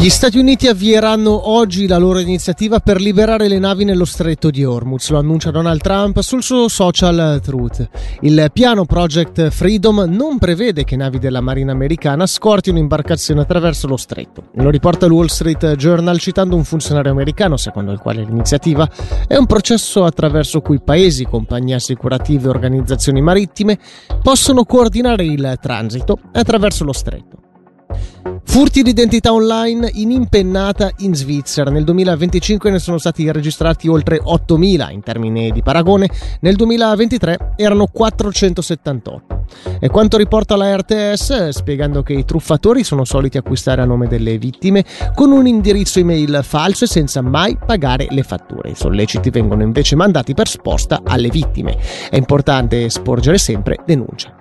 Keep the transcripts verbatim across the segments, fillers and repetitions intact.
Gli Stati Uniti avvieranno oggi la loro iniziativa per liberare le navi nello stretto di Hormuz, lo annuncia Donald Trump sul suo social Truth. Il piano Project Freedom non prevede che navi della Marina americana scortino imbarcazioni attraverso lo stretto. Lo riporta il Wall Street Journal citando un funzionario americano, secondo il quale l'iniziativa è un processo attraverso cui paesi, compagnie assicurative e organizzazioni marittime possono coordinare il transito attraverso lo stretto. Furti di identità online in impennata in Svizzera. Nel duemilaventicinque ne sono stati registrati oltre ottomila, in termini di paragone nel duemilaventitré erano quattrocentosettantotto. E quanto riporta la R T S, spiegando che i truffatori sono soliti acquistare a nome delle vittime con un indirizzo email falso e senza mai pagare le fatture. I solleciti vengono invece mandati per sposta alle vittime. È importante sporgere sempre denuncia.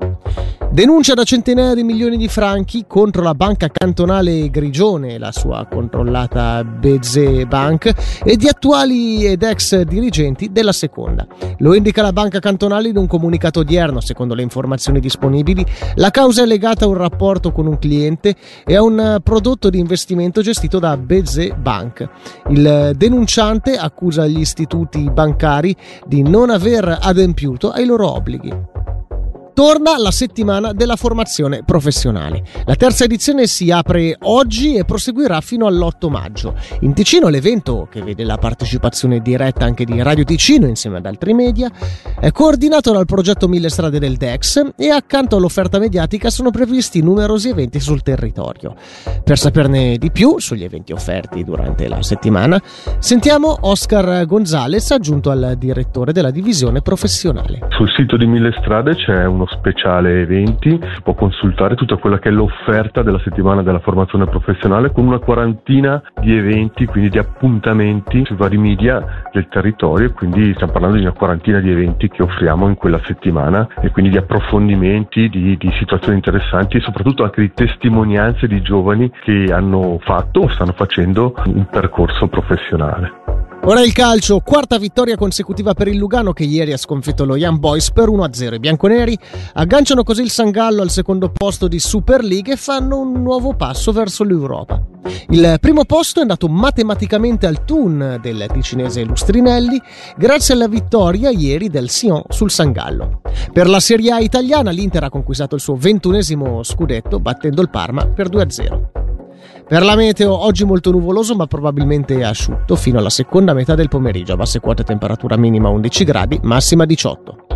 Denuncia da centinaia di milioni di franchi contro la banca cantonale Grigione e la sua controllata B Z Bank e di attuali ed ex dirigenti della seconda. Lo indica la banca cantonale in un comunicato odierno. Secondo le informazioni disponibili, la causa è legata a un rapporto con un cliente e a un prodotto di investimento gestito da B Z Bank. Il denunciante accusa gli istituti bancari di non aver adempiuto ai loro obblighi. Torna la settimana della formazione professionale. La terza edizione si apre oggi e proseguirà fino all'otto maggio. In Ticino l'evento, che vede la partecipazione diretta anche di Radio Ticino insieme ad altri media, è coordinato dal progetto Mille Strade del D E X e accanto all'offerta mediatica sono previsti numerosi eventi sul territorio. Per saperne di più sugli eventi offerti durante la settimana, sentiamo Oscar Gonzalez, aggiunto al direttore della divisione professionale. Sul sito di Mille Strade c'è uno speciale eventi, si può consultare tutta quella che è l'offerta della settimana della formazione professionale con una quarantina di eventi, quindi di appuntamenti sui vari media del territorio, quindi stiamo parlando di una quarantina di eventi che offriamo in quella settimana e quindi di approfondimenti, di, di situazioni interessanti e soprattutto anche di testimonianze di giovani che hanno fatto o stanno facendo un percorso professionale. Ora il calcio, quarta vittoria consecutiva per il Lugano che ieri ha sconfitto lo Young Boys per uno a zero. I bianconeri agganciano così il San Gallo al secondo posto di Super League e fanno un nuovo passo verso l'Europa. Il primo posto è andato matematicamente al Thun del ticinese Lustrinelli grazie alla vittoria ieri del Sion sul San Gallo. Per la Serie A italiana l'Inter ha conquistato il suo ventunesimo scudetto battendo il Parma per due a zero. Per la meteo, oggi molto nuvoloso ma probabilmente asciutto fino alla seconda metà del pomeriggio, a basse quote temperatura minima undici gradi, massima diciotto.